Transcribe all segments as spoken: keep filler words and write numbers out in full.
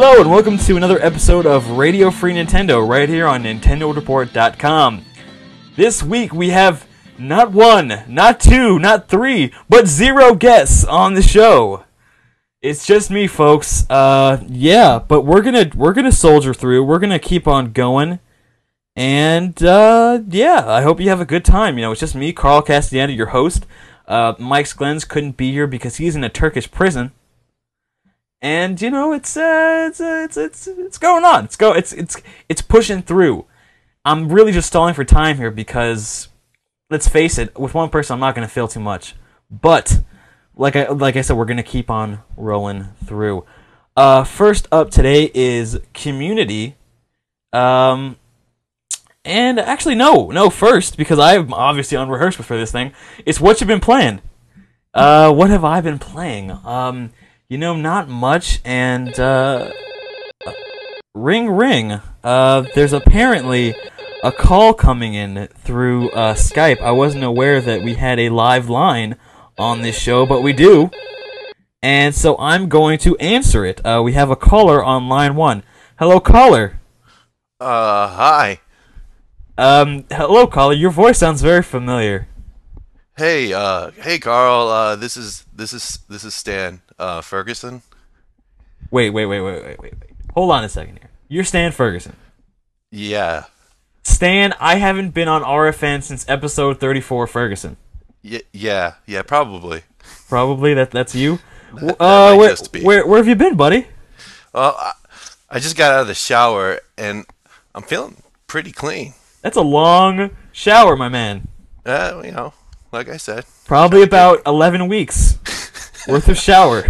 Hello and welcome to another episode of Radio Free Nintendo right here on Nintendo Report dot com. This week we have not one, not two, not three, but zero guests on the show. It's just me, folks. Uh, yeah, but we're gonna we're gonna soldier through. We're gonna keep on going, and uh, yeah, I hope you have a good time. You know, it's just me, Carl Castellano, your host. Uh, Mike Sklens couldn't be here because he's in a Turkish prison. And you know it's uh, it's, uh, it's it's it's going on. It's go it's it's it's pushing through. I'm really just stalling for time here because, let's face it, with one person I'm not going to fill too much. But like I like I said, we're going to keep on rolling through. Uh, first up today is Community. Um, and actually no no first because I'm obviously unrehearsed for this thing. It's what you've been playing. Uh, what have I been playing? Um. You know, not much, and, uh, ring ring, uh, there's apparently a call coming in through, uh, Skype. I wasn't aware that we had a live line on this show, but we do, and so I'm going to answer it. Uh, we have a caller on line one. Hello, caller. Uh, hi. Um, hello, caller, your voice sounds very familiar. Hey, uh, hey, Carl, uh, this is, this is, this is Stan, uh, Ferguson. Wait, wait, wait, wait, wait, wait, wait. Hold on a second here. You're Stan Ferguson. Yeah. Stan, I haven't been on R F N since episode thirty-four, Ferguson. Y- yeah, yeah, probably. Probably, that that's you? That, uh, that where, just be. where, where have you been, buddy? Well, I, I just got out of the shower, and I'm feeling pretty clean. That's a long shower, my man. Uh, you know. Like I said. Probably about eleven weeks worth of shower.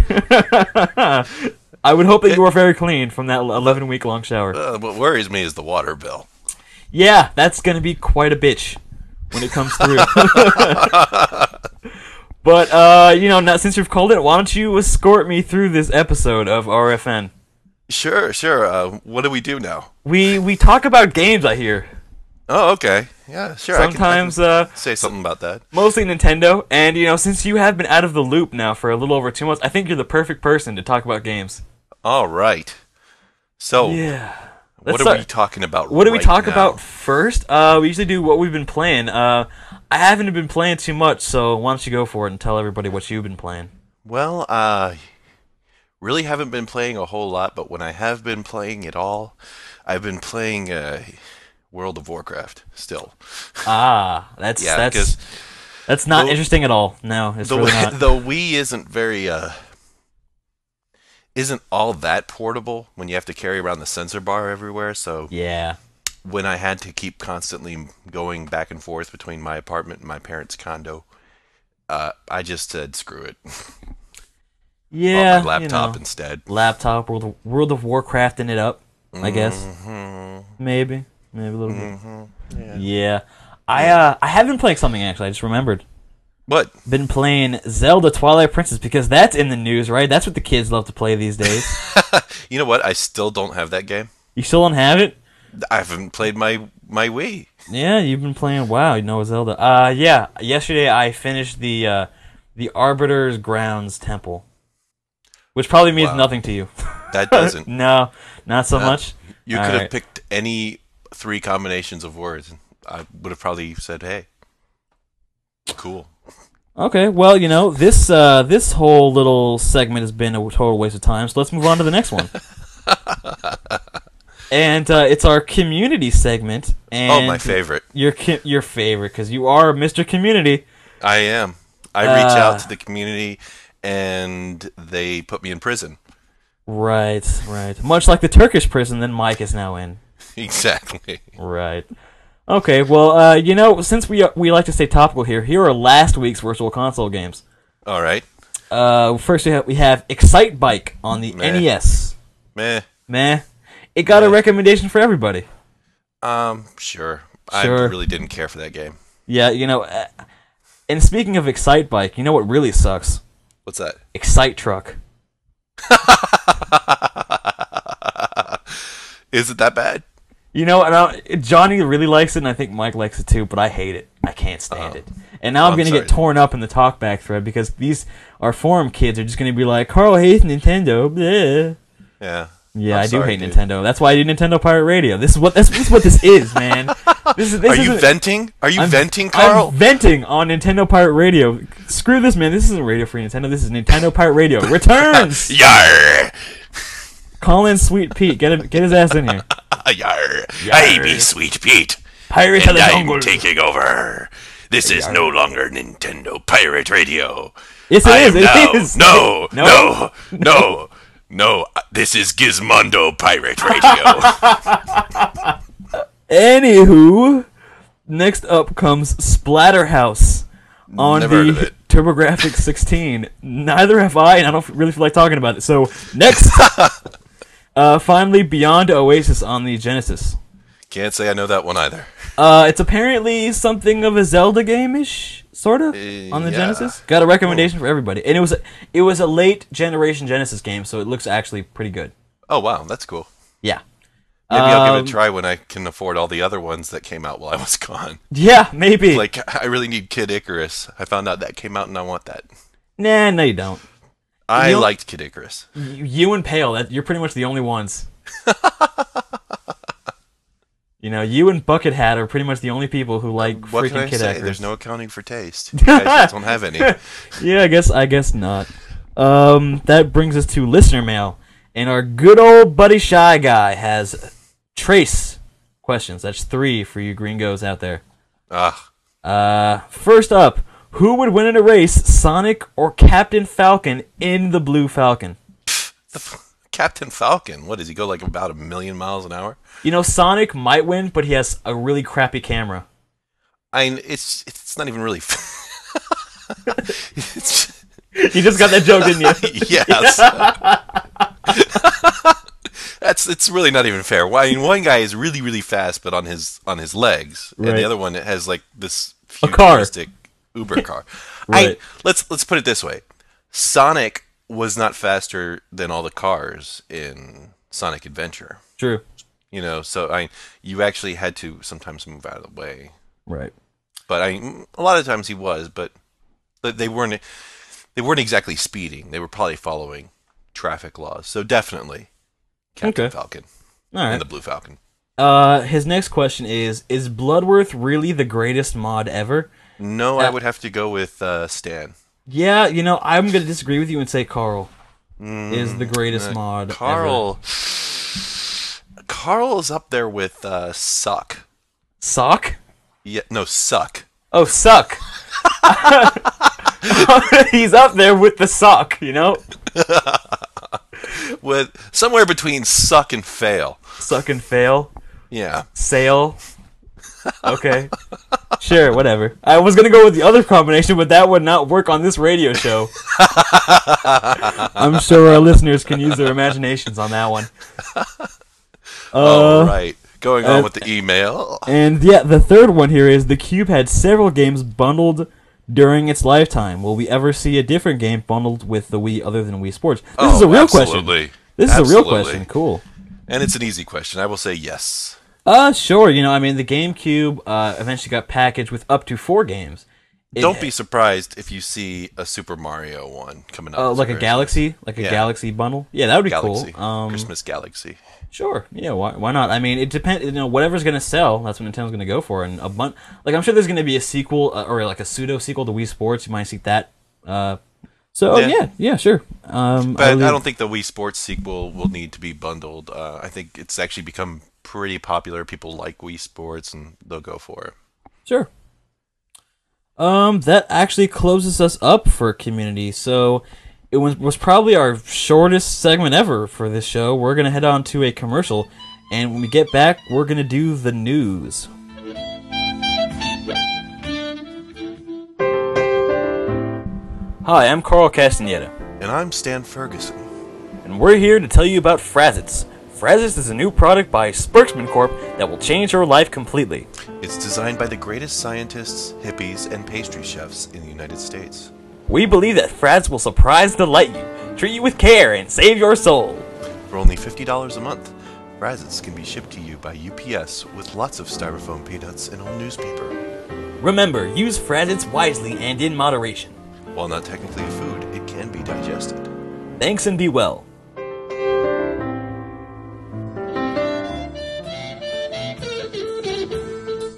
I would hope that you were very clean from that eleven-week long shower. Uh, what worries me is the water bill. Yeah, that's going to be quite a bitch when it comes through. But, uh, you know, now, since you've called it, why don't you escort me through this episode of R F N? Sure, sure. Uh, what do we do now? We we talk about games, I hear. Oh, okay. Yeah, sure. Sometimes, I can, I can uh, say something about that. Mostly Nintendo, and, you know, since you have been out of the loop now for a little over two months, I think you're the perfect person to talk about games. All right. So, yeah. what Let's are start. we talking about What do we right talk now? about first? Uh, we usually do what we've been playing. Uh, I haven't been playing too much, so why don't you go for it and tell everybody what you've been playing? Well, uh, really haven't been playing a whole lot, but when I have been playing at all, I've been playing, uh... World of Warcraft still. Ah, that's yeah, that's that's not the, interesting at all. No, it's the, really not. The Wii isn't very uh isn't all that portable when you have to carry around the sensor bar everywhere. So yeah, when I had to keep constantly going back and forth between my apartment and my parents' condo, uh, I just said screw it. Yeah, bought my laptop you know, instead. Laptop World of, World of Warcrafting it up, I guess. Mm-hmm. Maybe. Maybe a little mm-hmm. bit. Yeah. yeah. I uh I have been playing something actually, I just remembered. What? Been playing Zelda Twilight Princess because that's in the news, right? That's what the kids love to play these days. You know what? I still don't have that game. You still don't have it? I haven't played my my Wii. Yeah, you've been playing WoW, you know Zelda. Uh yeah, yesterday I finished the uh the Arbiter's Grounds Temple. Which probably means wow. nothing to you. That doesn't. No, not so uh, much. You All could have right. picked any three combinations of words. I would have probably said, "Hey, cool." Okay, well, you know, this uh, this whole little segment has been a total waste of time, so let's move on to the next one. And uh, it's our community segment. And oh, my favorite. Your ki- your favorite, because you are Mister Community. I am. I reach Uh, out to the community, and they put me in prison. Right, right. Much like the Turkish prison that Mike is now in. Exactly. Right. Okay, well, uh, you know, since we we like to stay topical here, here are last week's Virtual Console games. All right. Uh, first we have, we have Excite Bike on the Meh. N E S. Meh. Meh. It got Meh. a recommendation for everybody. Um, sure. I Sure. really didn't care for that game. Yeah, you know, uh, and speaking of Excite Bike, you know what really sucks? What's that? Excite Truck. Is it that bad? You know, and I, Johnny really likes it, and I think Mike likes it too, but I hate it. I can't stand Oh. it. And now I'm, I'm going to sorry. get torn up in the talkback thread because these our forum kids are just going to be like, Carl hates Nintendo. Bleh. Yeah. Yeah, I'm I do sorry, hate dude. Nintendo. That's why I do Nintendo Pirate Radio. This is what this, this is what this is, man. This is. This Are you isn't- venting? Are you I'm, venting, Carl? I'm venting on Nintendo Pirate Radio. Screw this, man. This isn't Radio Free Nintendo. This is Nintendo Pirate Radio. Returns. Yar! Call in Sweet Pete. Get him, get his ass in here. Yar! Yar. I be Sweet Pete, Pirates of and the I'm Jungle. taking over. This is no longer Nintendo Pirate Radio. Yes, it I is. am It now. is. No, No. no, no, no. This is Gizmondo Pirate Radio. Anywho, next up comes Splatterhouse on Never heard of the it. TurboGrafx sixteen. Neither have I, and I don't really feel like talking about it. So next, uh, finally, Beyond Oasis on the Genesis. Can't say I know that one either. Uh, it's apparently something of a Zelda game-ish, sort of, Uh, on the yeah. Genesis. Got a recommendation for everybody, and it was a, it was a late generation Genesis game, so it looks actually pretty good. Oh wow, that's cool. Yeah. Maybe I'll give it Um, a try when I can afford all the other ones that came out while I was gone. Yeah, maybe. Like, I really need Kid Icarus. I found out that came out and I want that. Nah, no, you don't. I You know- liked Kid Icarus. You, you and Pale, that you're pretty much the only ones. You know, you and Bucket Hat are pretty much the only people who like What freaking can I Kid say? Icarus. There's no accounting for taste. You guys don't have any. Yeah, I guess I guess not. Um, that brings us to listener mail, and our good old buddy Shy Guy has trace questions. That's three for you gringos out there. Ah, Uh, first up, who would win in a race, Sonic or Captain Falcon in the Blue Falcon? the f- Captain Falcon. What does he go like about a million miles an hour? You know, Sonic might win, but he has a really crappy camera. I mean, it's it's not even really. it's, You just got that joke, didn't you? yes. That's it's really not even fair. Why? I mean, one guy is really really fast, but on his on his legs, and Right. the other one has like this A car. futuristic Uber car. Right. I, let's let's put it this way: Sonic was not faster than all the cars in Sonic Adventure. True. You know, so I you actually had to sometimes move out of the way. Right. But I a lot of times he was, but but they weren't they weren't exactly speeding. They were probably following traffic laws. So definitely Captain Okay. Falcon All and right. the Blue Falcon. Uh, his next question is: Is Bloodworth really the greatest mod ever? No, I Uh, would have to go with uh, Stan. Yeah, you know, I'm gonna disagree with you and say Carl is the greatest Uh, mod ever. Carl Carl is up there with uh, Suck. Sock? Yeah, no, Suck. Oh, suck. He's up there with the sock, you know? With somewhere between Suck and Fail. Suck and fail. Yeah. Sail. Okay. Sure, whatever. I was gonna go with the other combination, but that would not work on this radio show. I'm sure our listeners can use their imaginations on that one. All Uh, right. Going on uh, with the email. And yeah, the third one here is the Cube had several games bundled during its lifetime. Will we ever see a different game bundled with the Wii other than Wii Sports? This Oh, is a real absolutely. question. This is a real Absolutely. question. Cool. And it's an easy question. I will say yes. Uh, sure. You know, I mean, the GameCube uh, eventually got packaged with up to four games. It- Don't be surprised if you see a Super Mario one coming up. Uh, this like a Christmas. Galaxy, like a Yeah. Galaxy bundle. Yeah, that would be Galaxy. cool. Um, Christmas Galaxy. Sure. Yeah. Why? Why not? I mean, it depends. You know, whatever's gonna sell, that's what Nintendo's gonna go for. And a bun- like I'm sure there's gonna be a sequel uh, or like a pseudo sequel to Wii Sports. You might see that. Uh, so Yeah. yeah, yeah, sure. Um, But I, believe- don't think the Wii Sports sequel will need to be bundled. Uh, I think it's actually become pretty popular. People like Wii Sports, and they'll go for it. Sure. Um, that actually closes us up for community. So it was was probably our shortest segment ever for this show. We're gonna head on to a commercial, and when we get back, we're gonna do the news. Hi, I'm Carl Castaneda, And I'm Stan Ferguson. and we're here to tell you about Frazits. Frazits is a new product by Spokesman Corp that will change your life completely. It's designed by the greatest scientists, hippies, and pastry chefs in the United States. We believe that Frazits will surprise and delight you, treat you with care, and save your soul. For only fifty dollars a month, Razits can be shipped to you by U P S with lots of styrofoam peanuts and old newspaper. Remember, use Frazits wisely and in moderation. While not technically a food, it can be digested. Thanks and be well.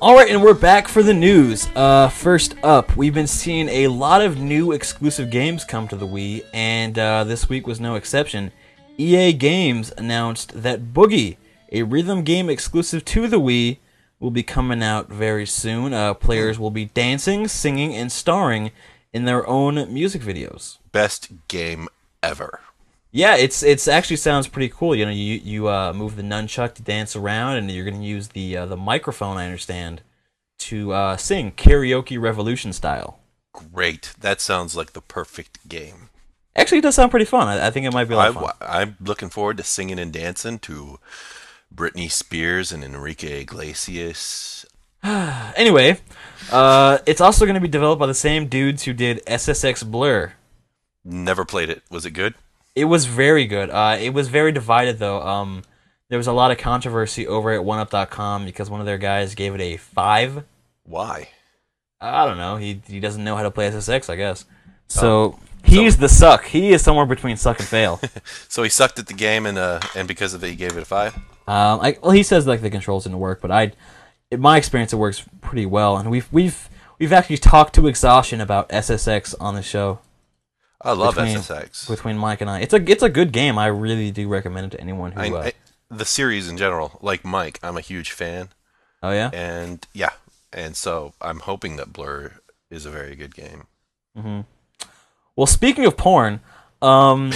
Alright, and we're back for the news. Uh, first up, we've been seeing a lot of new exclusive games come to the Wii, and uh, this week was no exception. E A Games announced that Boogie, a rhythm game exclusive to the Wii, will be coming out very soon. Uh, players will be dancing, singing, and starring in their own music videos. Best game ever. Yeah, it's it's actually sounds pretty cool. You know, you you uh, move the nunchuck to dance around, and you're going to use the uh, the microphone, I understand, to uh, sing karaoke revolution style. Great. That sounds like the perfect game. Actually, it does sound pretty fun. I, I think it might be a lot of I, fun. I'm looking forward to singing and dancing to Britney Spears and Enrique Iglesias. Anyway, uh, it's also going to be developed by the same dudes who did S S X Blur. Never played it. Was it good? It was very good. Uh, it was very divided, though. Um, there was a lot of controversy over at one up dot com because one of their guys gave it a five. Why? I don't know. He he doesn't know how to play S S X, I guess. So Oh. he's So- the suck. He is somewhere between suck and fail. So he sucked at the game, and uh, and because of it, he gave it a five. um, I, well, he says like the controls didn't work, but I, in my experience, it works pretty well. And we've we've we've actually talked to exhaustion about S S X on the show. I love Between- S S X. Between Mike and I, it's a it's a good game. I really do recommend it to anyone who. I, Uh, I, the series in general, like Mike, I'm a huge fan, oh yeah. and yeah, and so I'm hoping that Blur is a very good game. Mm-hmm. Well, speaking of porn, um,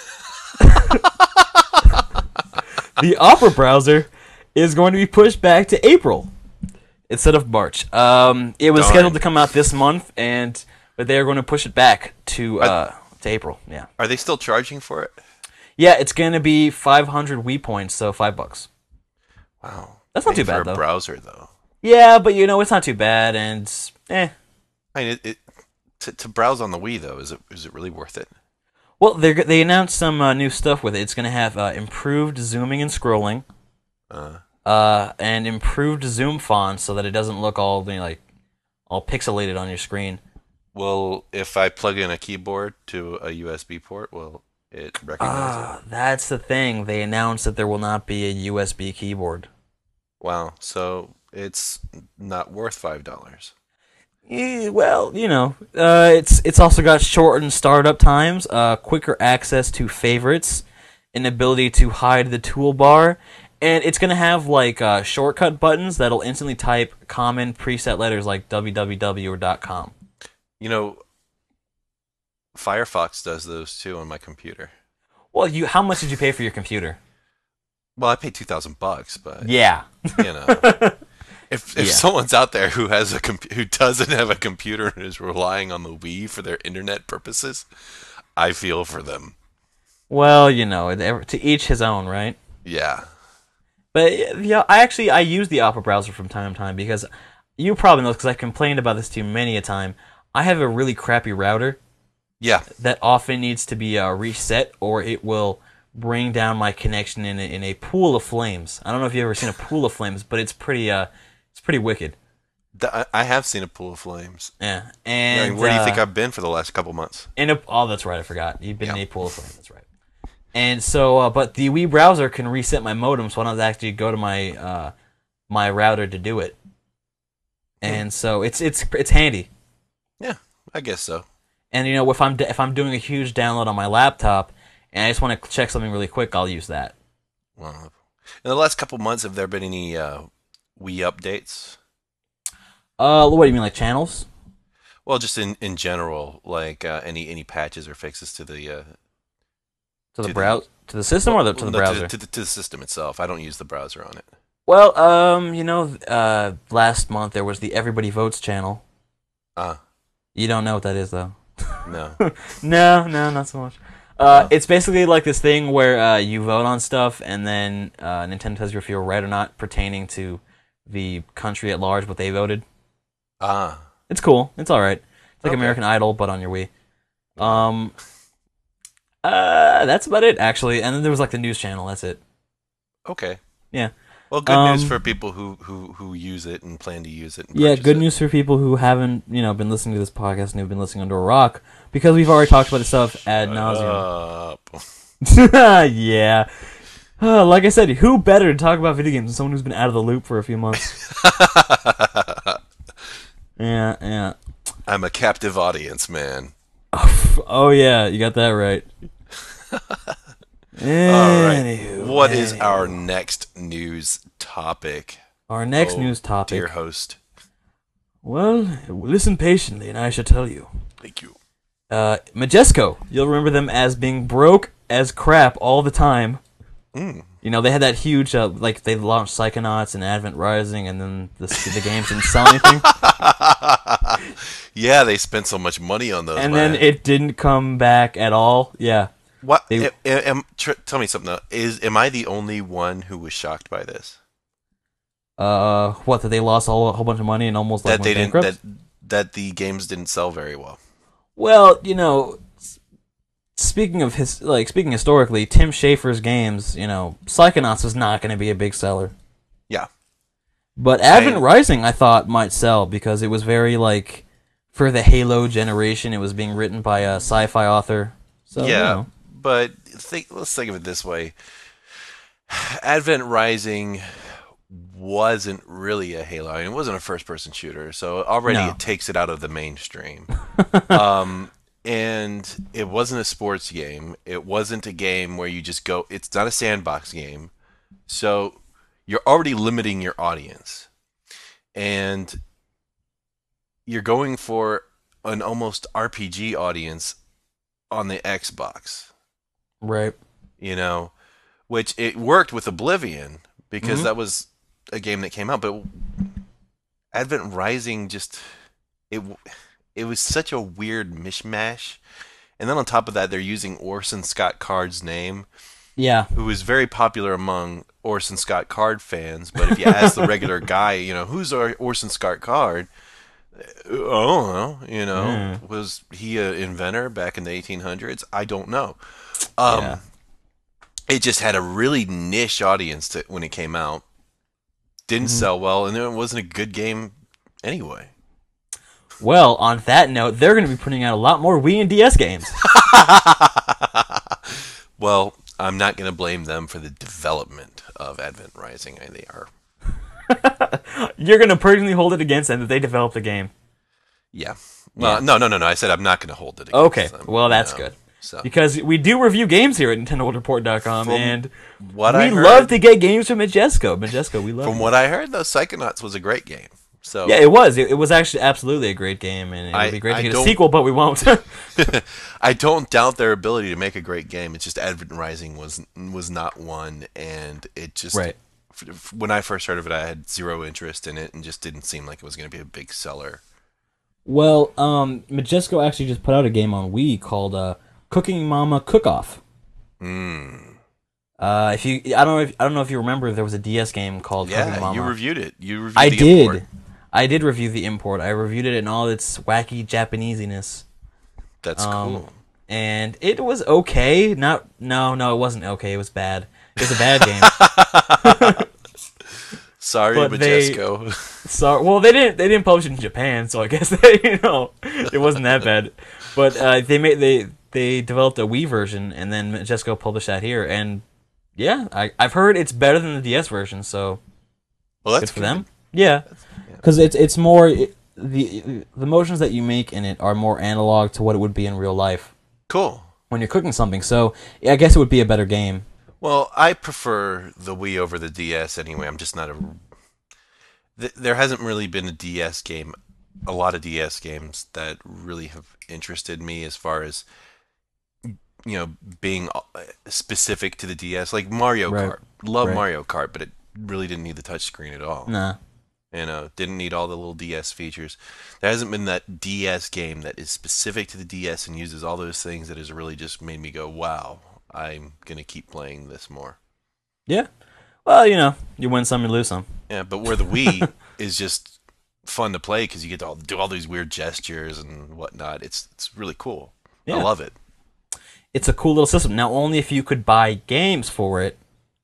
the Opera browser is going to be pushed back to April instead of March. Um, it was Darn. scheduled to come out this month, and but they are going to push it back to uh, to April. Yeah, Are they still charging for it? yeah, it's going to be five hundred Wii points, so five bucks. Wow, That's not Paying too bad, for a though. browser though. Yeah, but you know it's not too bad, and eh. I mean, it, it to, to browse on the Wii though, is it is it really worth it? Well, they they announced some uh, new stuff with it. It's going to have uh, improved zooming and scrolling. Uh, Uh, and improved zoom font so that it doesn't look all you know, like all pixelated on your screen. well, if I plug in a keyboard to a U S B port, will it recognize it? Ah, that's the thing. They announced that there will not be a U S B keyboard. Wow, so it's not worth five dollars. Eh, well, you know, uh, it's it's also got shortened startup times, uh, quicker access to favorites, an ability to hide the toolbar, and it's gonna have like uh, shortcut buttons that'll instantly type common preset letters like w w w or .com. You know, Firefox does those too on my computer. Well, you how much did you pay for your computer? Well, I paid two thousand bucks, but Yeah. you know, if if Yeah. someone's out there who has a comp- who doesn't have a computer and is relying on the Wii for their internet purposes, I feel for them. Well, you know, it- to each his own, right? Yeah. But yeah, I actually I use the Opera browser from time to time because you probably know because I've complained about this to you many a time. I have a really crappy router Yeah. that often needs to be uh, reset, or it will bring down my connection in a, in a pool of flames. I don't know if you've ever seen a pool of flames, but it's pretty uh it's pretty wicked. Th- I- I have seen a pool of flames. Yeah, I and mean, where do you think uh, I've been for the last couple months? In a, oh, that's right. I forgot. You've been in Yeah. a pool of flame. That's right. And so, uh, but the Wii browser can reset my modem, so I don't have to actually go to my uh, my router to do it. And so it's it's it's handy. Yeah, I guess so. And you know, if I'm if I'm doing a huge download on my laptop and I just want to check something really quick, I'll use that. Well, in the last couple months, have there been any uh, Wii updates? Uh, what do you mean, like channels? Well, just in, in general, like uh, any any patches or fixes to the uh, To the To the- browser, to the system, or the, to the no, browser? to, the, to the system itself. I don't use the browser on it. Well, um, you know, uh, last month there was the Everybody Votes channel. Uh, You don't know what that is, though. no. No, no, not so much. Uh, it's basically like this thing where uh, you vote on stuff, and then uh, Nintendo tells you if you're right or not pertaining to the country at large, what they voted. Ah, It's cool. It's all right. It's like Okay. American Idol, but on your Wii. Um, uh, that's about it, actually. And then there was like the news channel. That's it. okay. Yeah. Well, good news Um, for people who, who, who use it and plan to use it. And Yeah, purchase good it. news for people who haven't, you know, been listening to this podcast and have been listening under a rock, because we've already talked about this stuff ad nauseum. Uh, Yeah. Uh, like I said, who better to talk about video games than someone who's been out of the loop for a few months? yeah, yeah. I'm a captive audience, man. Oh yeah, you got that right. All right. Anywho, What is anywho. our next news topic? Our next Oh, news topic? Dear host. Well, listen patiently, and I shall tell you. Thank you. Uh, Majesco. You'll remember them as being broke as crap all the time. Mm. You know, they had that huge, uh, like, they launched Psychonauts and Advent Rising, and then the, the games didn't sell anything. Yeah, they spent so much money on those. And man. then it didn't come back at all. Yeah. What? They- am, am- tr- tell me something. Though. Is am I the only one who was shocked by this? Uh, what, that they lost a whole, a whole bunch of money and almost, like, That they went didn't. bankrupt? That that the games didn't sell very well. Well, you know, speaking of his, like, speaking historically, Tim Schafer's games, you know, Psychonauts was not going to be a big seller. Yeah. But Advent I- Rising, I thought, might sell because it was very, like, for the Halo generation. It was being written by a sci-fi author. So, yeah, you know. but think, let's think of it this way. Advent Rising wasn't really a Halo. I mean, it wasn't a first-person shooter, so already No. it takes it out of the mainstream. um, and it wasn't a sports game. It wasn't a game where you just go. It's not a sandbox game, so you're already limiting your audience, and you're going for an almost R P G audience on the Xbox. Right. You know, which it worked with Oblivion because Mhm. that was a game that came out, but Advent Rising just it it was such a weird mishmash. And then on top of that, they're using Orson Scott Card's name, Yeah. who is very popular among Orson Scott Card fans. But if you ask the regular guy, you know, who's our Orson Scott Card? I don't know. You know, Mm. was he an inventor back in the eighteen hundreds? I don't know. Um, Yeah. It just had a really niche audience to, when it came out. Didn't Mhm. sell well, and it wasn't a good game anyway. Well, on that note, they're going to be putting out a lot more Wii and D S games. Well, I'm not going to blame them for the development of Advent Rising. I- They are, You're going to personally hold it against them that they developed the game. yeah. Well, Yeah. no, no, no, no. I said I'm not going to hold it against Okay, them. well, that's No. good. So, Because we do review games here at Nintendo World Report dot com, From and what we I heard, love to get games from Majesco. Majesco, we love from it. what I heard, though, Psychonauts was a great game. So Yeah, it was. It, it was actually absolutely a great game, and it would I- be great I to get a don't- sequel, but we won't. I don't doubt their ability to make a great game. It's just Advent Rising was was not one, and it just Right. f- f- when I first heard of it, I had zero interest in it, and just didn't seem like it was going to be a big seller. Well, um, Majesco actually just put out a game on Wii called uh, Cooking Mama Cook Off. Mm. Uh, if you, I don't know, if, I don't know if you remember, there was a D S game called Cooking Yeah, Mama. you reviewed it. You reviewed I the did. import. I did review the import. I reviewed it in all its wacky Japanesiness. That's Um, cool. And it was okay. Not no, no, it wasn't okay. It was bad. It was a bad game. Sorry, but they- Majesco. So, well, they didn't they didn't publish it in Japan, so I guess they, you know, it wasn't that bad. But uh, they made they they developed a Wii version, and then Majesco published that here, and yeah, I I've heard it's better than the D S version, so Well, that's good for them. Yeah, because it's it's more it, the the motions that you make in it are more analog to what it would be in real life Cool. when you're cooking something. So I guess it would be a better game. Well, I prefer the Wii over the D S anyway. I'm just not a. Th- there hasn't really been a D S game, a lot of D S games that really have interested me as far as, you know, being uh, specific to the D S. Like Mario Right. Kart. Love Right. Mario Kart, but it really didn't need the touchscreen at all. Nah. You know, didn't need all the little D S features. There hasn't been that D S game that is specific to the D S and uses all those things that has really just made me go, wow, I'm going to keep playing this more. Yeah. Well, you know, you win some, you lose some. Yeah, but where the Wii is just fun to play because you get to all, do all these weird gestures and whatnot. It's it's really cool. Yeah. I love it. It's a cool little system. Now, only if you could buy games for it,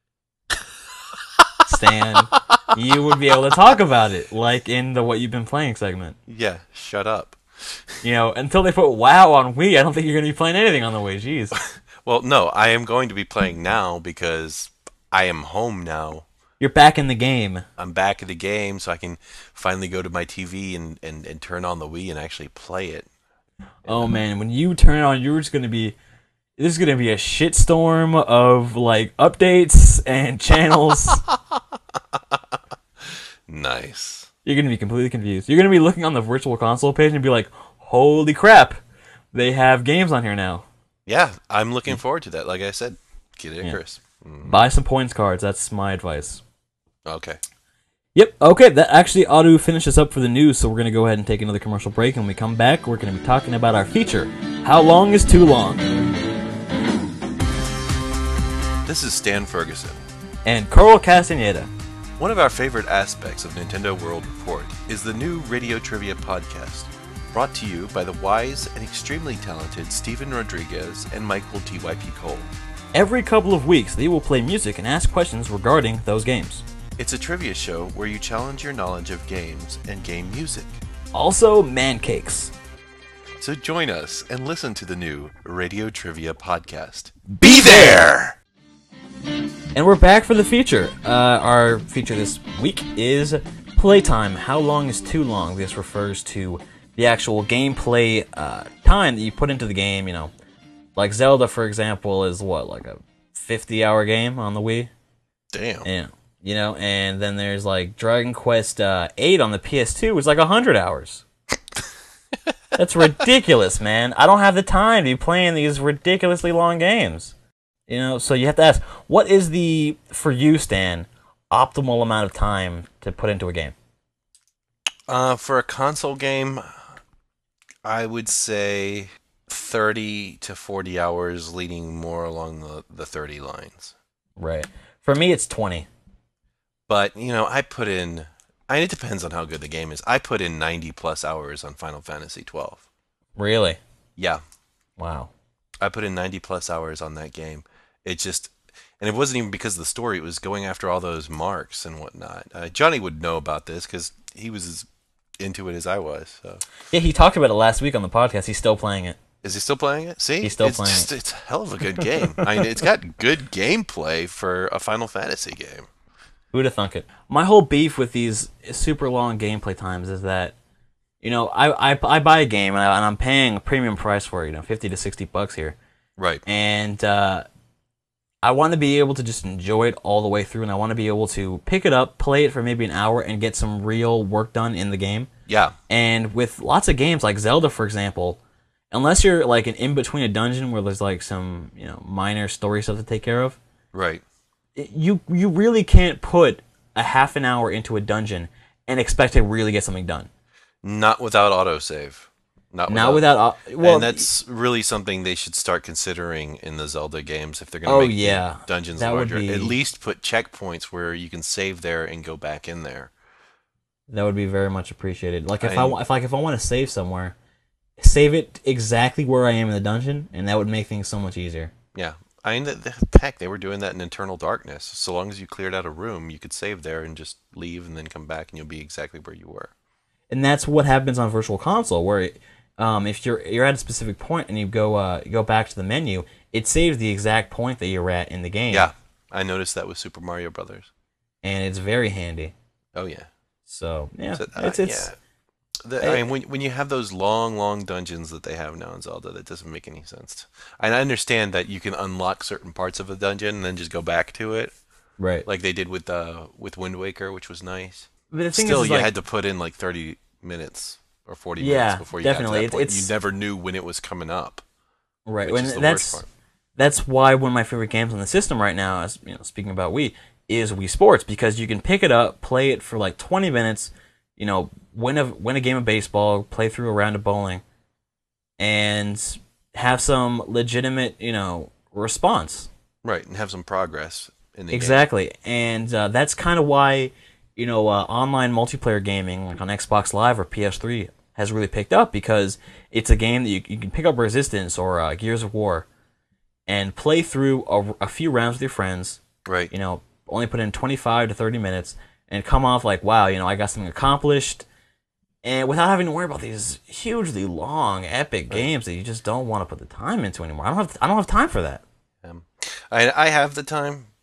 Stan, you would be able to talk about it, like in the What You've Been Playing segment. Yeah, shut up. You know, until they put WoW on Wii, I don't think you're going to be playing anything on the Wii. Jeez. Well, no, I am going to be playing now because I am home now. You're back in the game. I'm back in the game, so I can finally go to my T V and, and, and turn on the Wii and actually play it. Oh man, when you turn it on, you're just gonna be. This is gonna be a shitstorm of like updates and channels. Nice. You're gonna be completely confused. You're gonna be looking on the Virtual Console page and be like, "Holy crap, they have games on here now." Yeah, I'm looking forward to that. Like I said, Kid Icarus. Yeah. Mm. Buy some points cards. That's my advice. Okay. Yep. Okay. That actually ought to finish us up for the news. So we're gonna go ahead and take another commercial break. And when we come back, we're gonna be talking about our feature. How long is too long? This is Stan Ferguson. And Carl Castaneda. One of our favorite aspects of Nintendo World Report is the new Radio Trivia podcast, brought to you by the wise and extremely talented Steven Rodriguez and Michael T Y P Cole. Every couple of weeks, they will play music and ask questions regarding those games. It's a trivia show where you challenge your knowledge of games and game music. Also, man cakes. So join us and listen to the new Radio Trivia podcast. Be there! And we're back for the feature. Uh, our feature this week is Playtime. How long is too long? This refers to the actual gameplay uh, time that you put into the game, you know. Like Zelda, for example, is what, like a fifty-hour game on the Wii? Damn. Yeah. You know, and then there's like Dragon Quest uh, eight on the P S two, which is like one hundred hours. That's ridiculous, man. I don't have the time to be playing these ridiculously long games. You know, so you have to ask, what is the, for you, Stan, optimal amount of time to put into a game? Uh, for a console game, I would say thirty to forty hours, leaning more along the, the thirty lines. Right. For me, it's twenty. But, you know, I put in, I mean, it depends on how good the game is. I put in ninety plus hours on Final Fantasy twelve. Really? Yeah. Wow. I put in ninety plus hours on that game. It just, and it wasn't even because of the story. It was going after all those marks and whatnot. Uh, Johnny would know about this because he was as into it as I was. So. Yeah, he talked about it last week on the podcast. He's still playing it. Is he still playing it? See? He's still it's playing just, it. It's a hell of a good game. I mean, it's got good gameplay for a Final Fantasy game. Who'd have thunk it? My whole beef with these super long gameplay times is that, you know, I, I, I buy a game and, I, and I'm paying a premium price for it, you know, fifty to sixty bucks here. Right. And uh, I want to be able to just enjoy it all the way through, and I want to be able to pick it up, play it for maybe an hour, and get some real work done in the game. Yeah. And with lots of games, like Zelda, for example, unless you're like an in-between a dungeon where there's like some, you know, minor story stuff to take care of. Right. You you really can't put a half an hour into a dungeon and expect to really get something done. Not without autosave. Not without, Not without uh, well, and that's really something they should start considering in the Zelda games if they're going to oh, make yeah. the dungeons That would larger. be- At least put checkpoints where you can save there and go back in there. that would be very much appreciated. Like if I- I, wa- if like if I want to save somewhere, save it exactly where I am in the dungeon, and that would make things so much easier. Yeah. I mean, the, the, heck, they were doing that in Eternal Darkness. So long as you cleared out a room, you could save there and just leave and then come back and you'll be exactly where you were. And that's what happens on Virtual Console, where um, if you're you're at a specific point and you go uh, you go back to the menu, it saves the exact point that you're at in the game. Yeah. I noticed that with Super Mario Brothers. And it's very handy. Oh, yeah. So yeah, So, uh, it's it's yeah. The, I mean, when when you have those long, long dungeons that they have now in Zelda, that doesn't make any sense. And I understand that you can unlock certain parts of a dungeon and then just go back to it, right. like they did with uh with Wind Waker, which was nice. But the thing Still, is, is you like, had to put in like thirty minutes or forty Yeah, minutes before you definitely. got to that It- point. it's- You never knew when it was coming up. right. Which When is the that's worst part. that's why one of my favorite games on the system right now, is you know, speaking about Wii, is Wii Sports, because you can pick it up, play it for like twenty minutes, you know, win a win a game of baseball, play through a round of bowling, and have some legitimate, you know, response. Right, and have some progress in the game. Exactly, and uh, that's kind of why, you know, uh, online multiplayer gaming, like on Xbox Live or P S three, has really picked up, because it's a game that you, you can pick up Resistance or uh, Gears of War and play through a, a few rounds with your friends, Right. you know, only put in twenty-five to thirty minutes, and come off like, wow, you know, I got something accomplished, and without having to worry about these hugely long, epic games that you just don't want to put the time into anymore. I don't have I don't have time for that. Um, I I have the time,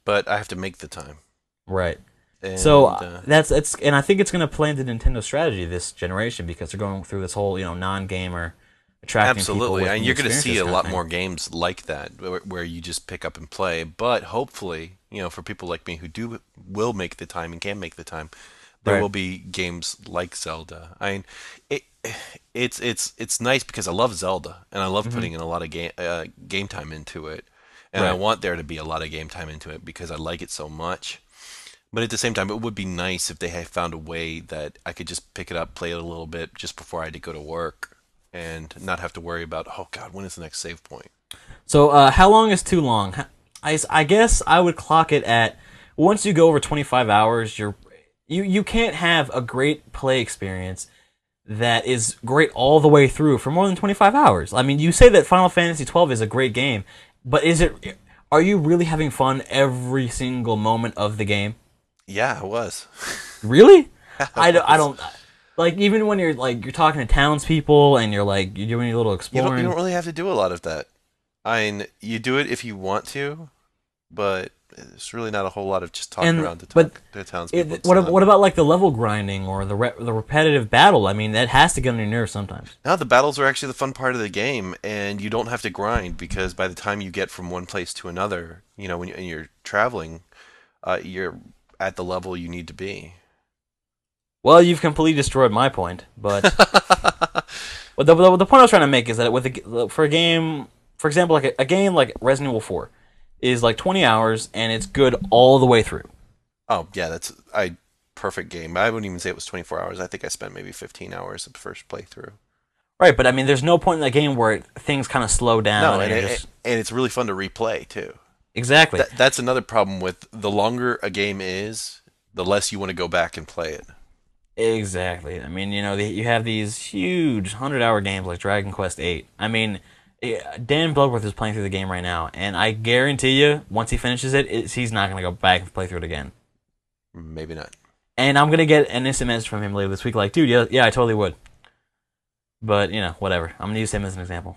but I have to make the time. Right. And, So uh, that's it's, and I think it's going to play into Nintendo's strategy this generation because they're going through this whole you know non-gamer attracting absolutely, people with and new you're going to see experiences a kind of lot thing. more games like that, where, where you just pick up and play. But hopefully, you know, for people like me who do will make the time and can make the time, there Right. will be games like Zelda. I mean, it it's it's it's nice because I love Zelda and I love Hmm. putting in a lot of game uh, game time into it, and I Right. want there to be a lot of game time into it because I like it so much. But at the same time, it would be nice if they had found a way that I could just pick it up, play it a little bit just before I had to go to work, and not have to worry about, oh God, when is the next save point? So uh, how long is too long? I, I guess I would clock it at once you go over twenty-five hours, you're you you can't have a great play experience that is great all the way through for more than twenty-five hours. I mean, you say that Final Fantasy twelve is a great game, but is it are you really having fun every single moment of the game? Yeah, it was. Really? it I don't, I was. don't like even when you're like you're talking to townspeople and you're like you're doing your little You don't you exploring. don't really have to do a lot of that. I mean, you do it if you want to, but it's really not a whole lot of just talking And around to but talk to townspeople. it, It's what not. what about like the level grinding or the re, the repetitive battle? I mean, that has to get on your nerves sometimes. Now the battles are actually the fun part of the game, and you don't have to grind because by the time you get from one place to another, you know, when you, when you're traveling, uh, you're at the level you need to be. Well, you've completely destroyed my point, but but the, the, the point I was trying to make is that with a, for a game, for example, like a, a game like Resident Evil four is like twenty hours and it's good all the way through. Oh yeah, that's I perfect game. I wouldn't even say it was twenty-four hours. I think I spent maybe fifteen hours of the first playthrough. Right, but I mean, there's no point in that game where things kind of slow down No, and and you're it, just and it's really fun to replay too. exactly. That that's another problem with the longer a game is, the less you want to go back and play it. Exactly. I mean, you know, the, you have these huge hundred-hour games like Dragon Quest eight. I mean, eh, Dan Bloodworth is playing through the game right now, and I guarantee you, once he finishes it, it's, he's not going to go back and play through it again. Maybe not. And I'm going to get an instant message from him later this week, like, dude, yeah, yeah, I totally would. But you know, whatever. I'm going to use him as an example.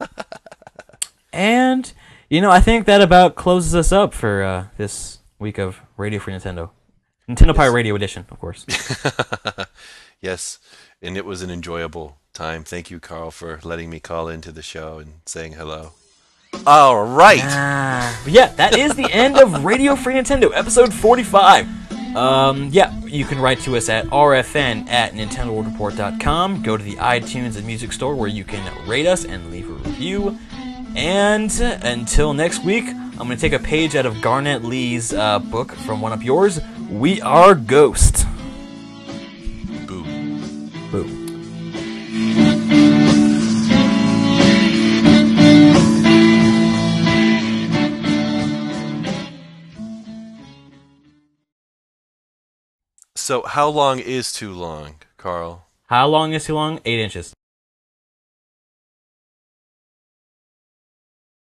And you know, I think that about closes us up for uh, this week of Radio Free Nintendo. Nintendo Pirate Yes. Radio Edition, of course. Yes, and it was an enjoyable time. Thank you, Carl, for letting me call into the show and saying hello. All right. Ah, but yeah, that is the end of Radio Free Nintendo, episode forty-five. Um, yeah, you can write to us at r f n at nintendo world report dot com. Go to the iTunes and Music Store where you can rate us and leave a review. And uh, until next week, I'm going to take a page out of Garnett Lee's uh, book from One Up Yours. We Are Ghost. Boo. Boo. So, how long is too long, Carl? How long is too long? Eight inches.